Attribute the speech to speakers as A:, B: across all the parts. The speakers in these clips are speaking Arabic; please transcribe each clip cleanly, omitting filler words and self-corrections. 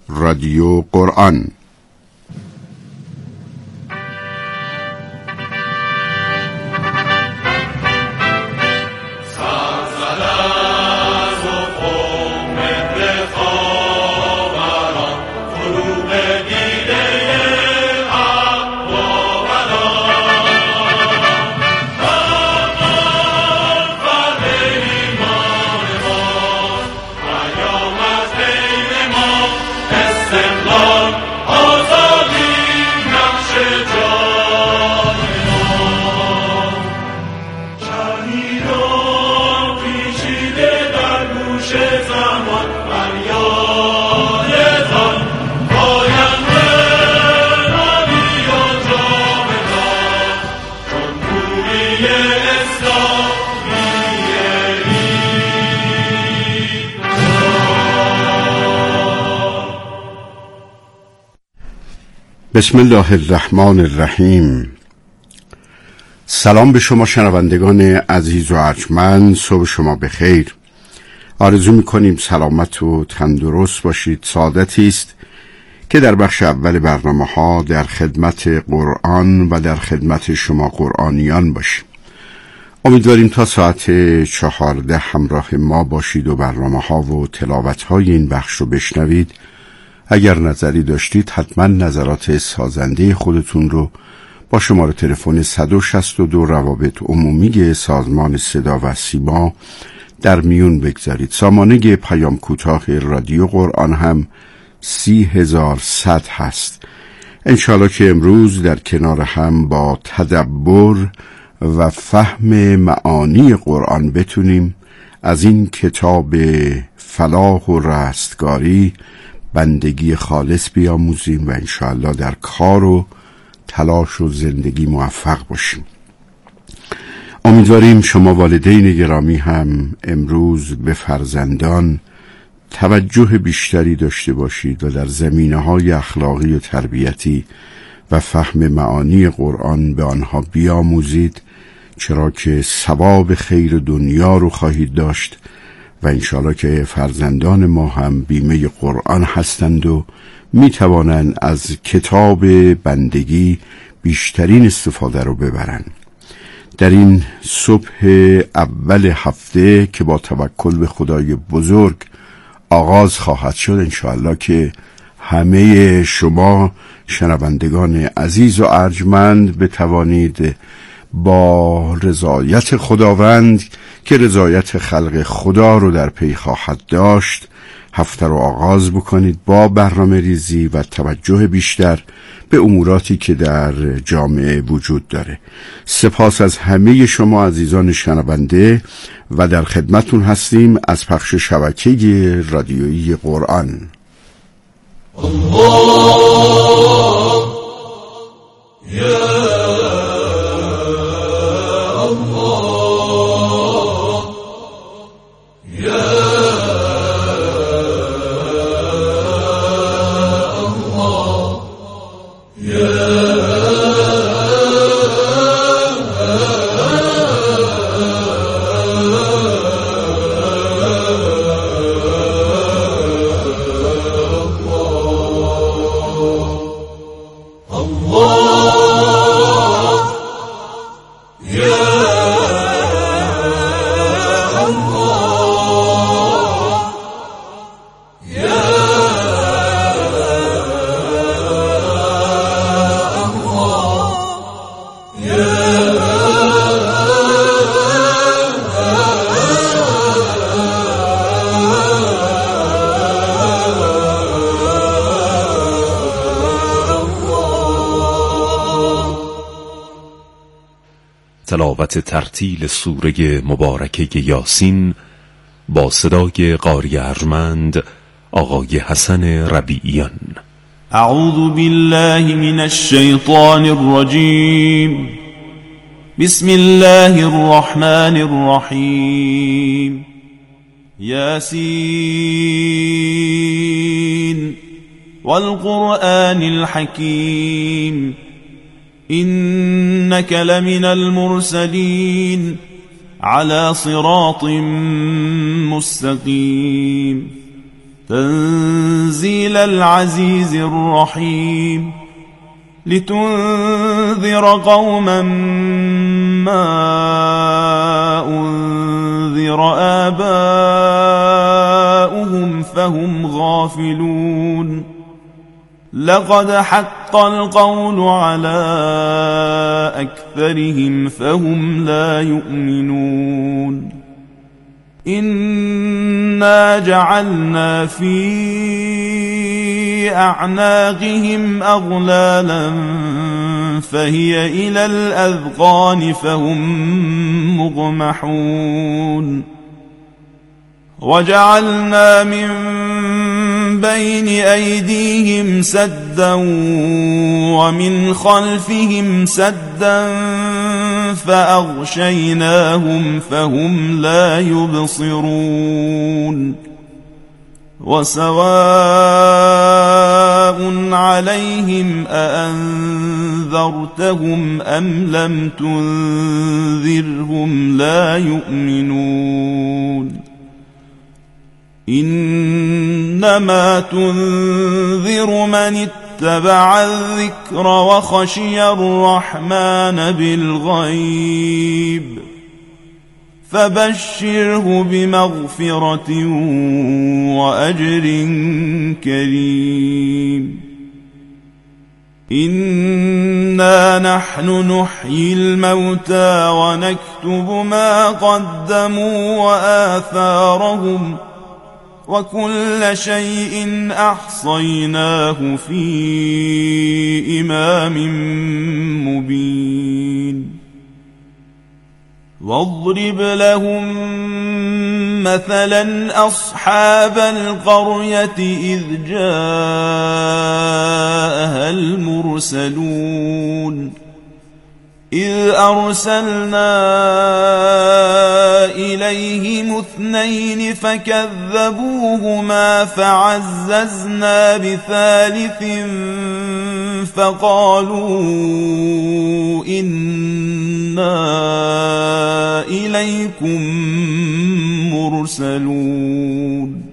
A: رادیو قرآن. بسم الله الرحمن الرحیم. سلام به شما شنوندگان عزیز و ارجمند، صبح شما بخیر. آرزو می‌کنیم سلامت و تندرست باشید. سعادتی است که در بخش اول برنامه‌ها در خدمت قرآن و در خدمت شما قرآنیان باشیم. امیدواریم تا ساعت 14 همراه ما باشید و برنامه‌ها و تلاوت‌های این بخش رو بشنوید. اگر نظری داشتید حتما نظرات سازنده خودتون رو با شماره تلفن 162 روابط عمومی سازمان صدا و سیما در میون بگذارید. سامانه پیام کوتاه رادیو قرآن هم 30,100 هست. انشاءالله که امروز در کنار هم با تدبر و فهم معانی قرآن بتونیم از این کتاب فلاح و رستگاری بندگی خالص بیاموزیم و انشاءالله در کار و تلاش و زندگی موفق باشیم. امیدواریم شما والدین گرامی هم امروز به فرزندان توجه بیشتری داشته باشید و در زمینه‌های اخلاقی و تربیتی و فهم معانی قرآن به آنها بیاموزید، چرا که ثواب خیر دنیا رو خواهید داشت و انشاءالله که فرزندان ما هم بیمه قرآن هستند و می توانند از کتاب بندگی بیشترین استفاده رو ببرند. در این صبح اول هفته که با توکل به خدای بزرگ آغاز خواهد شد، انشاءالله که همه شما شنوندگان عزیز و ارجمند بتوانید با رضایت خداوند که رضایت خلق خدا رو در پی خواهد داشت هفته رو آغاز بکنید با برنامه ریزی و توجه بیشتر به اموراتی که در جامعه وجود داره. سپاس از همه شما عزیزان شنونده و در خدمتون هستیم از پخش شبکه رادیویی قرآن.
B: تلاوت ترتیل سوره مبارکه یاسین با صدای قاری ارجمند آقای حسن ربیعیان.
C: اعوذ بالله من الشیطان الرجیم. بسم الله الرحمن الرحیم. یاسین والقرآن الحکیم إنك لمن المرسلين على صراط مستقيم تنزيل العزيز الرحيم لتنذر قوما ما أنذر آباؤهم فهم غافلون لقد حق القول على أكثرهم فهم لا يؤمنون إنا جعلنا في أعناقهم أغلالا فهي إلى الأذقان فهم مقمحون وجعلنا من بين أيديهم سدا ومن خلفهم سدا فأغشيناهم فهم لا يبصرون وسواء عليهم أأنذرتهم أم لم تنذرهم لا يؤمنون إنما تنذر من اتبع الذكر وخشي الرحمن بالغيب فبشره بمغفرة وأجر كريم إنا نحن نحيي الموتى ونكتب ما قدموا وآثارهم وكل شيء أحصيناه في إمام مبين واضرب لهم مثلا أصحاب القرية إذ جاءها المرسلون إذ أرسلنا إليهم 2 فكذبوهما فعززنا بثالث فقالوا إنا إليكم مرسلون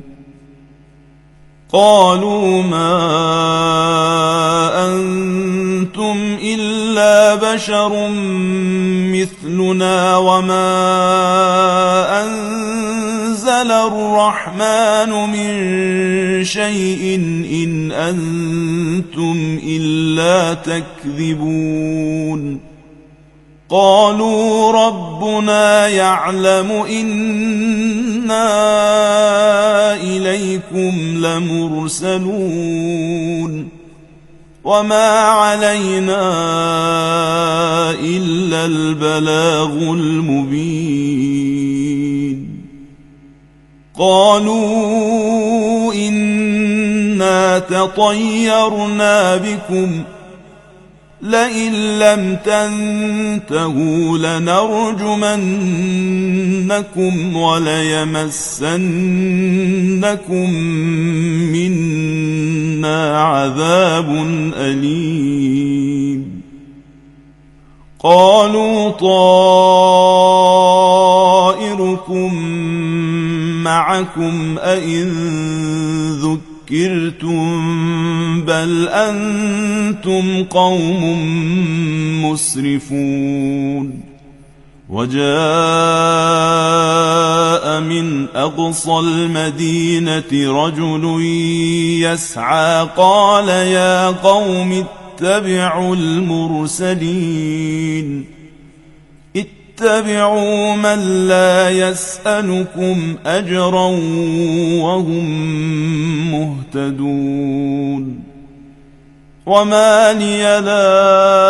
C: قالوا ما أنتم إلا بشر مثلنا وما أنزل الرحمن من شيء إن أنتم إلا تكذبون قالوا ربنا يعلم إنا إليكم لمرسلون وما علينا إلا البلاغ المبين قالوا إنا تطيرنا بكم لئن لم تنتهوا لنرجمنكم وليمسنكم منا عذاب أليم قالوا طائركم معكم أئن ذكرتم بل أنتم قوم مسرفون وجاء من أقصى المدينة رجل يسعى قال يا قوم اتبعوا المرسلين اتبعوا من لا يسألكم أجرا وهم مهتدون وما لي لا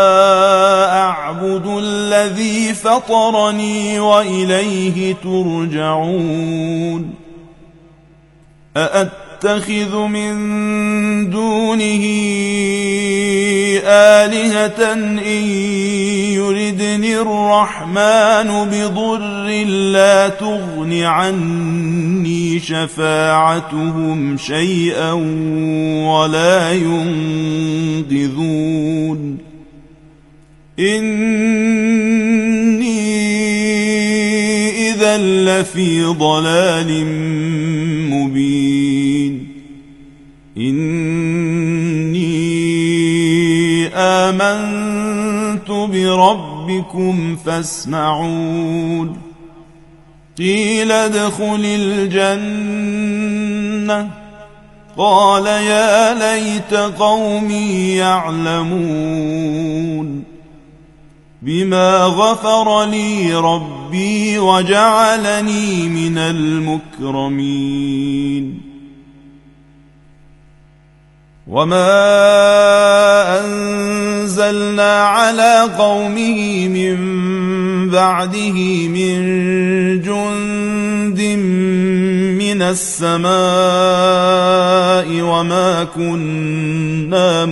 C: أعبد الذي فطرني وإليه ترجعون أأتخذ من دونه آلهة إن يردني الرحمن بضر لا تغن عني شفاعتهم شيئا ولا ينقذون إني إذا لفي ضلال مبين إني آمنت بربكم فاسمعون قيل ادخل الجنة قال يا ليت قومي يعلمون بما غفر لي ربي وجعلني من المكرمين وما أنزلنا على قومه من بعده من جند من السماء وما كنا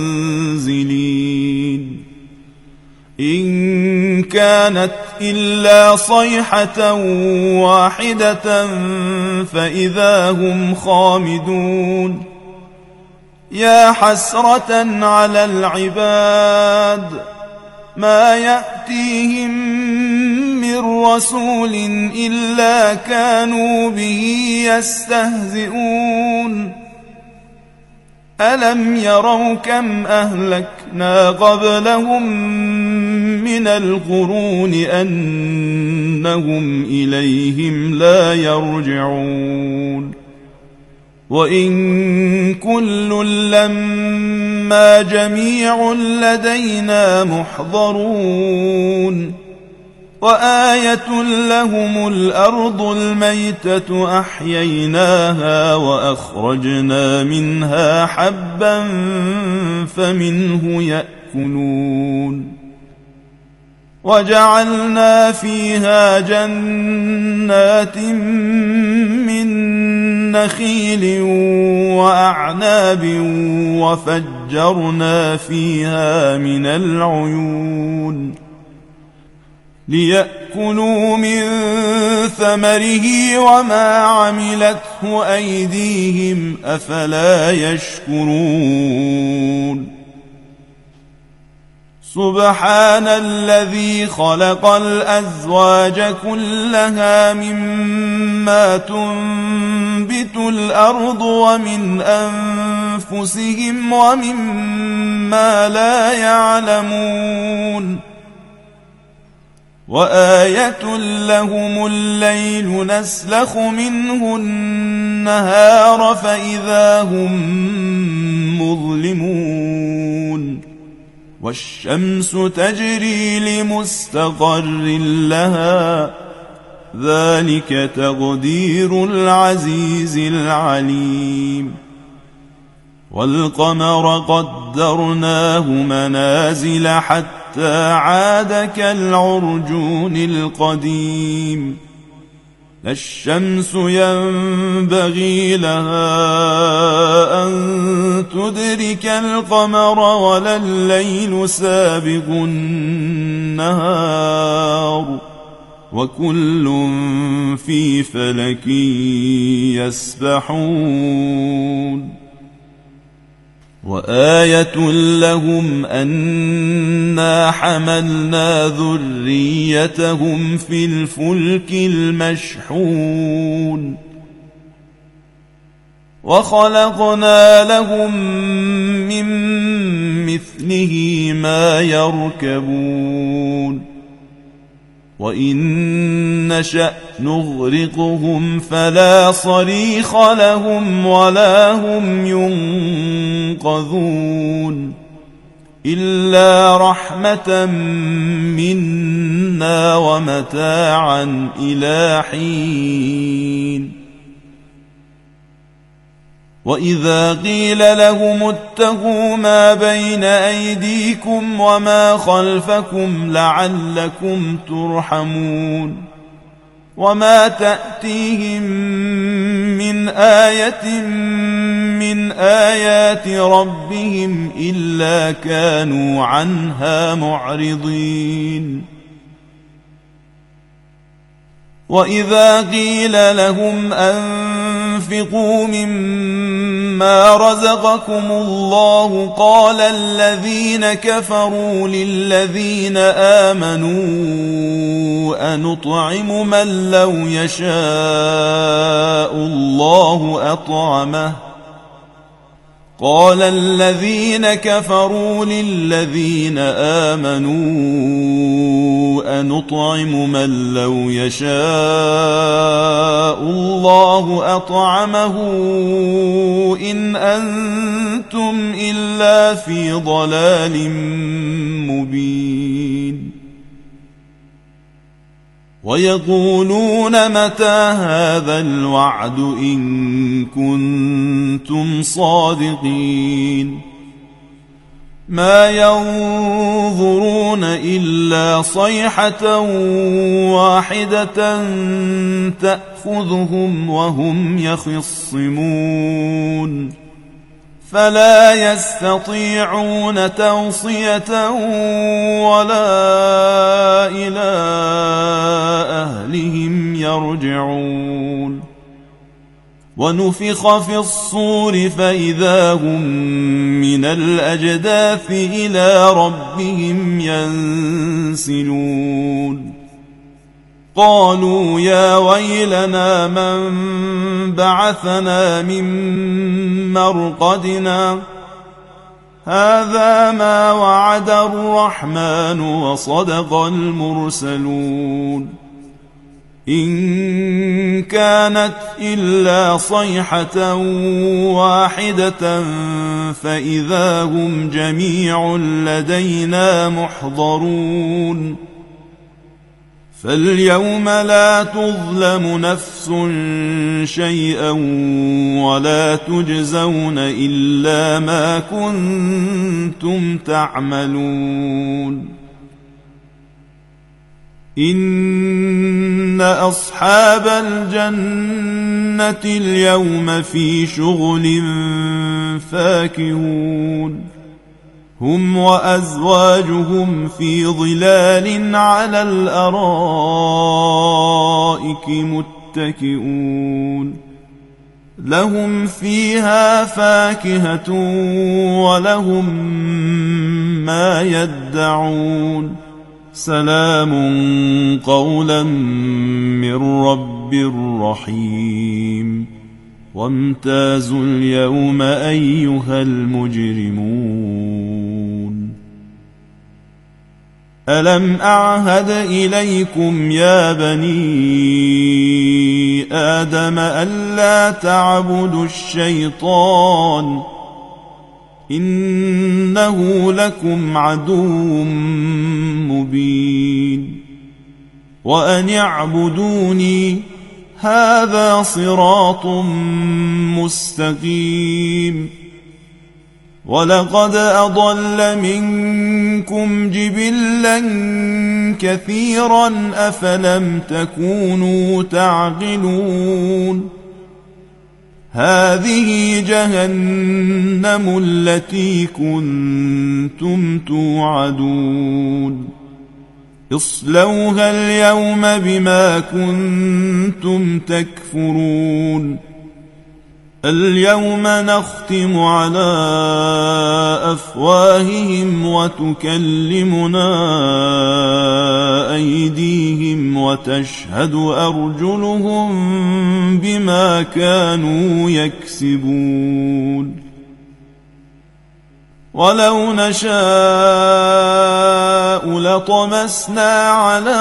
C: منزلين إن كانت إلا صيحة واحدة فإذا هم خامدون يا حسرة على العباد ما يأتيهم من رسول إلا كانوا به يستهزئون ألم يروا كم أهلكنا قبلهم من القرون أنهم إليهم لا يرجعون وإن كل لما جميع لدينا محضرون وآية لهم الأرض الميتة أحييناها وأخرجنا منها حبا فمنه يأكلون وجعلنا فيها جنات من نخيل وأعناب وفجرنا فيها من العيون ليأكلوا من ثمره وما عملته أيديهم أفلا يشكرون سبحان الذي خلق الأزواج كلها مما تنبت الأرض ومن أنفسهم ومما لا يعلمون وآية لهم الليل نسلخ منه النهار فإذا هم مظلمون والشمس تجري لمستقر لها ذلك تقدير العزيز العليم والقمر قدرناه منازل حتى عاد كالعرجون القديم لا الشمس ينبغي لها أن تدرك القمر ولا الليل سابق النهار وكل في فلك يسبحون وآية لهم أنا حملنا ذريتهم في الفلك المشحون وخلقنا لهم من مثله ما يركبون وإن نشأ نغرقهم فلا صريخ لهم ولا هم ينقذون إلا رحمة منا ومتاعا إلى حين وإذا قيل لهم اتقوا ما بين أيديكم وما خلفكم لعلكم ترحمون وما تأتيهم من آية من آيات ربهم إلا كانوا عنها معرضين وإذا قيل لهم أنفقوا مما رزقكم الله قال الذين كفروا للذين آمنوا أنطعم من لو يشاء الله أطعمه قال الذين كفروا للذين آمنوا أنطعم من لو يشاء الله أطعمه إن أنتم إلا في ضلال مبين ويقولون متى هذا الوعد إن كنتم صادقين ما ينظرون إلا صيحة واحدة تأخذهم وهم يخصمون فلا يستطيعون توصية ولا إلى أهلهم يرجعون ونفخ في الصور فإذا هم من الأجداث إلى ربهم ينسلون قالوا يا ويلنا من بعثنا من مرقدنا هذا ما وعد الرحمن وصدق المرسلون إن كانت إلا صيحة واحدة فإذا هم جميع لدينا محضرون فاليوم لا تظلم نفس شيئا ولا تجزون إلا ما كنتم تعملون إن أصحاب الجنة اليوم في شغل فاكهون هم وأزواجهم في ظلال على الأرائك متكئون لهم فيها فاكهة ولهم ما يدعون سلام قولا من رب رحيم وامتازوا اليوم أيها المجرمون ألم أعهد إليكم يا بني آدم ألا تعبدوا الشيطان إنه لكم عدو مبين وأن اعبدوني هذا صراط مستقيم ولقد أضل منكم جبلا كثيرا أفلم تكونوا تعقلون هذه جهنم التي كنتم توعدون اصلوها اليوم بما كنتم تكفرون اليوم نختم على أفواههم وتكلمنا أيديهم وتشهد أرجلهم بما كانوا يكسبون ولو نشاء لطمسنا على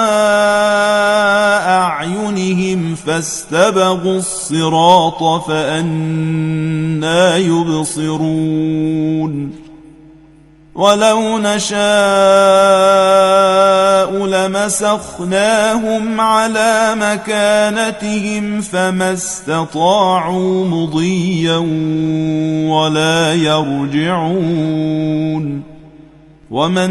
C: أعينهم فاستبقوا الصراط فأنى يبصرون ولو نشاء لمسخناهم على مكانتهم فما استطاعوا مضيا ولا يرجعون ومن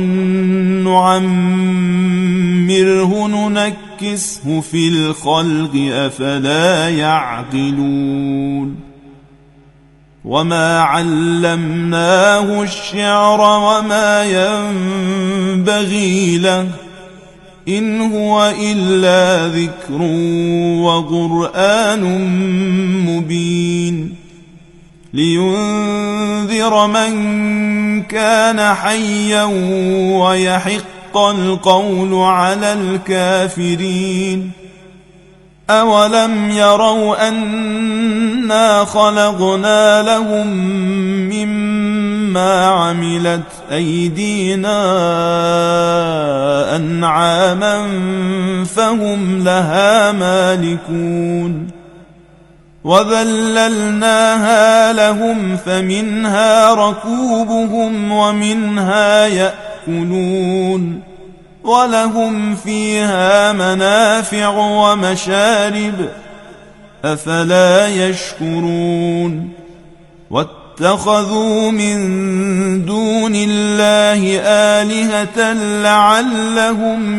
C: نعمره ننكسه في الخلق أفلا يعقلون وما علمناه الشعر وما ينبغي له إن هو إلا ذكر وقرآن مبين لينذر من كان حيا ويحق القول على الكافرين أولم يروا أنا خلقنا لهم مما عملت أيدينا أنعاما فهم لها مالكون وذللناها لهم فمنها ركوبهم ومنها يأكلون ولهم فيها منافع ومشارب أفلا يشكرون واتخذوا من دون الله آلهة لعلهم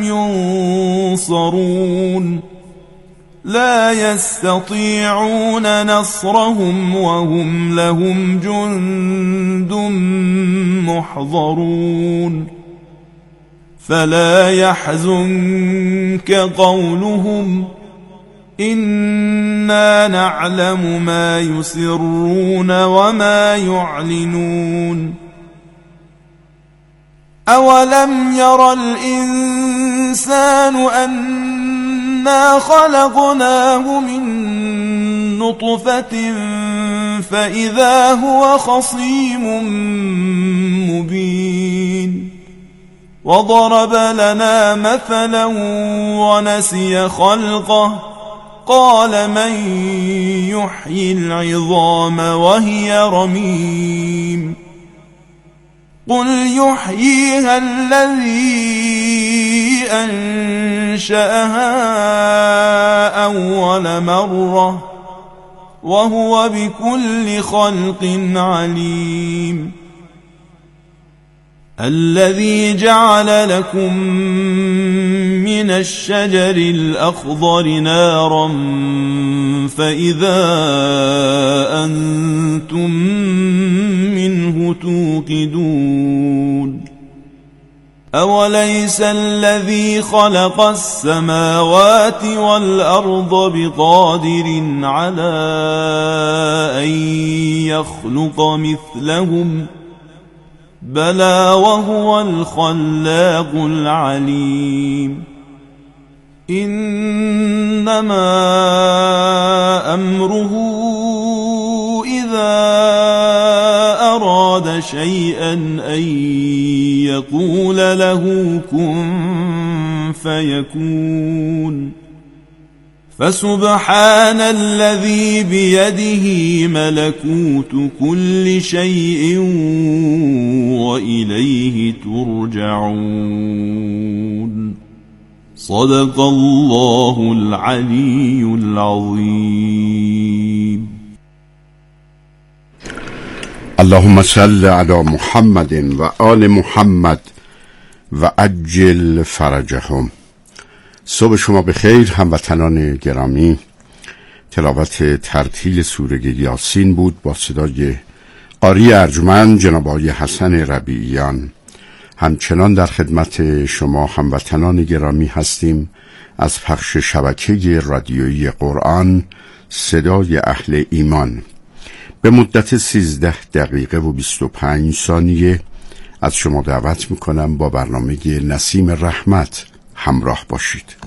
C: ينصرون لا يستطيعون نصرهم وهم لهم جند محضرون فلا يحزنك قولهم إنا نعلم ما يسرون وما يعلنون أولم ير الإنسان أنا خلقناه من نطفة فإذا هو خصيم مبين وضرب لنا مثلا ونسي خلقه قال من يحيي العظام وهي رميم قل يحييها الذي أنشأها أول مرة وهو بكل خلق عليم الذي جعل لكم من الشجر الأخضر نارا فإذا أنتم منه توقدون أوليس الذي خلق السماوات والأرض بقادر على أن يخلق مثلهم بلى وهو الخلاق العليم إنما أمره إذا أراد شيئا أن يقول له كن فيكون فسبحان الذي بيده ملكوت كل شيء وإليه ترجعون صدق الله العلي العظيم.
A: اللهم صل على محمد و آل محمد و عجل فرجهم. صبح شما بخیر هموطنان گرامی. تلاوت ترتیل سوره یاسین بود با صدای قاری ارجمند جناب آقای حسن ربیعیان. همچنان در خدمت شما هموطنان گرامی هستیم از پخش شبکه رادیویی قرآن صدای اهل ایمان. به مدت 13 دقیقه و 25 ثانیه از شما دعوت میکنم با برنامه نسیم رحمت همراه باشید.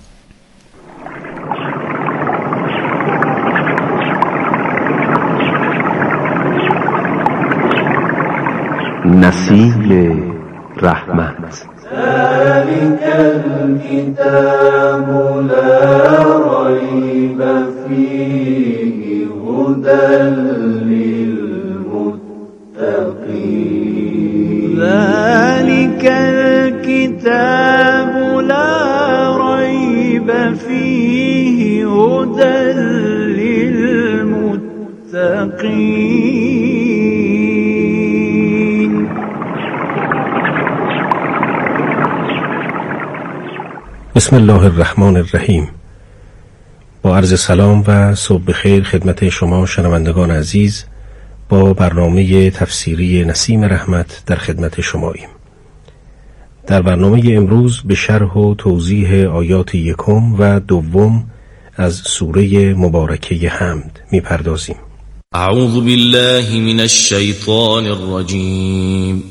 D: نسیم رحمت. ذلك الكتاب لا ريب فيه هدى للمتقين. ذلك الكتاب لا ريب فيه هدى للمتقين.
E: بسم الله الرحمن الرحیم. با عرض سلام و صبح بخیر خدمت شما شنوندگان عزیز، با برنامه تفسیری نسیم رحمت در خدمت شماییم. در برنامه امروز به شرح و توضیح آیات 1 و 2 از سوره مبارکه حمد می‌پردازیم.
F: اعوذ بالله من الشیطان الرجیم.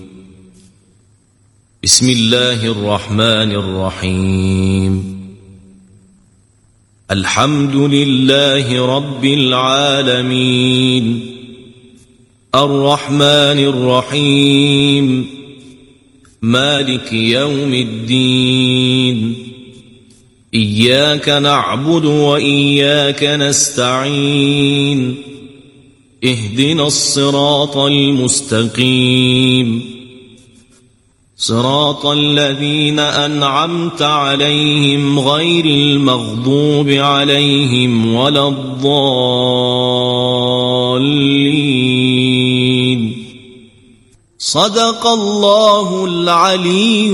F: بسم الله الرحمن الرحیم. الحمد لله رب العالمين الرحمن الرحيم مالك يوم الدين إياك نعبد وإياك نستعين اهدنا الصراط المستقيم صراط الذين أنعمت عليهم غير المغضوب عليهم ولا الضالين صدق الله العلی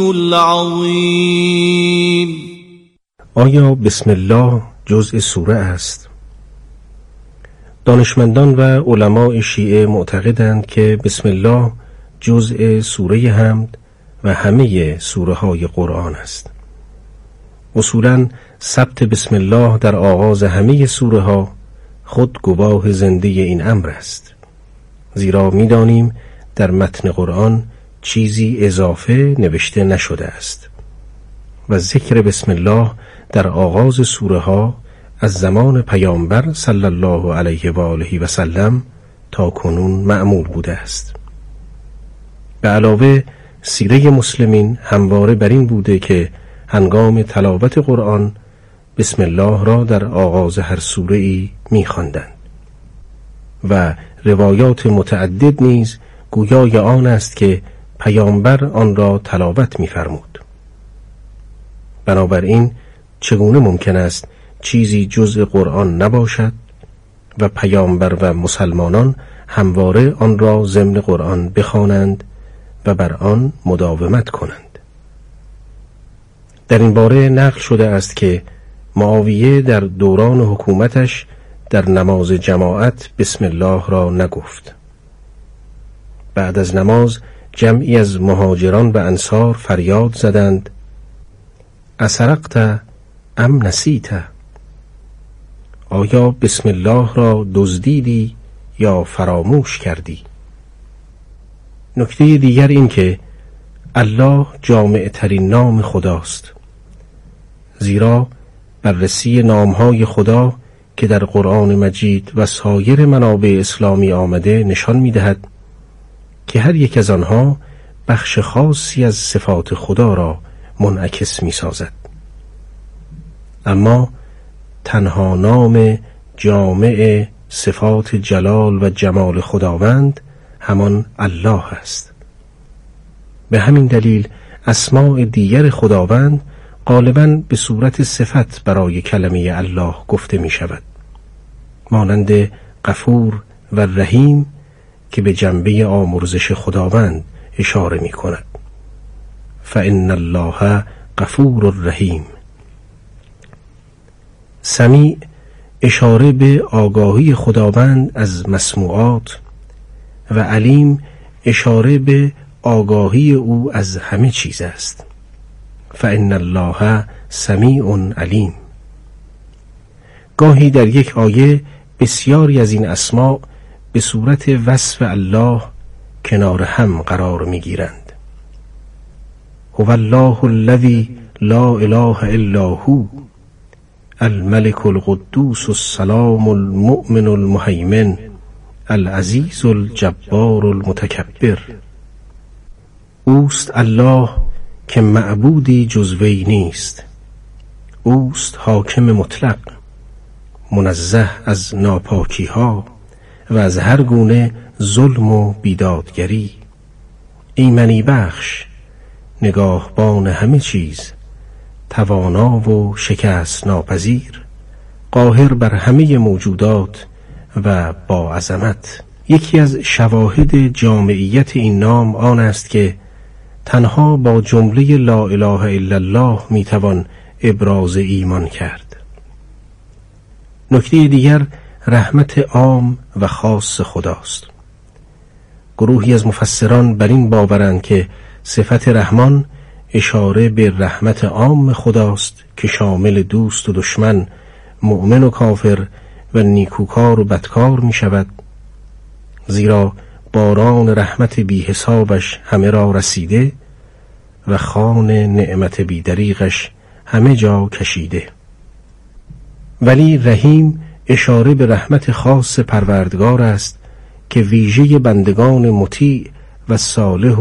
F: العظیم.
E: آیا بسم الله جزء سوره است؟ دانشمندان و علماء شیعه معتقدند که بسم الله جزء سوره حمد و همه سوره های قرآن است. اصولاً ثبت بسم الله در آغاز همه سوره ها خود گواه زنده این امر است، زیرا می‌دانیم در متن قرآن چیزی اضافه نوشته نشده است و ذکر بسم الله در آغاز سوره ها از زمان پیامبر صلی الله علیه و آله و سلم تا کنون معمول بوده است. به علاوه سیره مسلمین همواره بر این بوده که هنگام تلاوت قرآن بسم الله را در آغاز هر سوره ای می‌خواندند و روایات متعدد نیز گویای آن است که پیامبر آن را تلاوت می‌فرمود. بنابراین چگونه ممکن است چیزی جزء قرآن نباشد و پیامبر و مسلمانان همواره آن را ضمن قرآن بخوانند و بر آن مداومت کنند؟ در این باره نقل شده است که معاویه در دوران حکومتش در نماز جماعت بسم الله را نگفت. بعد از نماز جمعی از مهاجران و انصار فریاد زدند: اسرقت ام نسیت؟ آیا بسم الله را دزدیدی یا فراموش کردی؟ نکته دیگر این که الله جامع ترین نام خداست، زیرا بررسی نامهای خدا که در قرآن مجید و سایر منابع اسلامی آمده نشان می‌دهد که هر یک از آنها بخش خاصی از صفات خدا را منعکس می‌سازد. اما تنها نام جامع صفات جلال و جمال خداوند همان الله است. به همین دلیل اسماء دیگر خداوند غالباً به صورت صفت برای کلمه الله گفته می شود، مانند غفور و رحیم که به جنبه آمرزش خداوند اشاره می کند. فإن الله غفور رحیم. سمیع اشاره به آگاهی خداوند از مسموعات و علیم اشاره به آگاهی او از همه چیز است. فإن الله سمیع علیم. گاهی در یک آیه بسیاری از این اسماء به صورت وصف الله کنار هم قرار می گیرند. هو الله الذی لا اله الا هو الملك القدوس السلام المؤمن المهيمن العزیز الجبار المتکبر. اوست الله که معبودی جز وی نیست. اوست حاکم مطلق، منزه از ناپاکی ها و از هر گونه ظلم و بیدادگری، ایمنی بخش، نگاهبان همه چیز، توانا و شکست ناپذیر، قاهر بر همه موجودات و با عظمت. یکی از شواهد جامعیت این نام آن است که تنها با جمله لا اله الا الله میتوان ابراز ایمان کرد. نکته دیگر رحمت عام و خاص خداست. گروهی از مفسران بر این باورند که صفت رحمان اشاره به رحمت عام خداست که شامل دوست و دشمن، مؤمن و کافر و نیکوکار و بدکار می شود، زیرا باران رحمت بی حسابش همه را رسیده و خوان نعمت بی دریغش همه جا کشیده. ولی رحیم اشاره به رحمت خاص پروردگار است که ویژه بندگان مطیع و صالح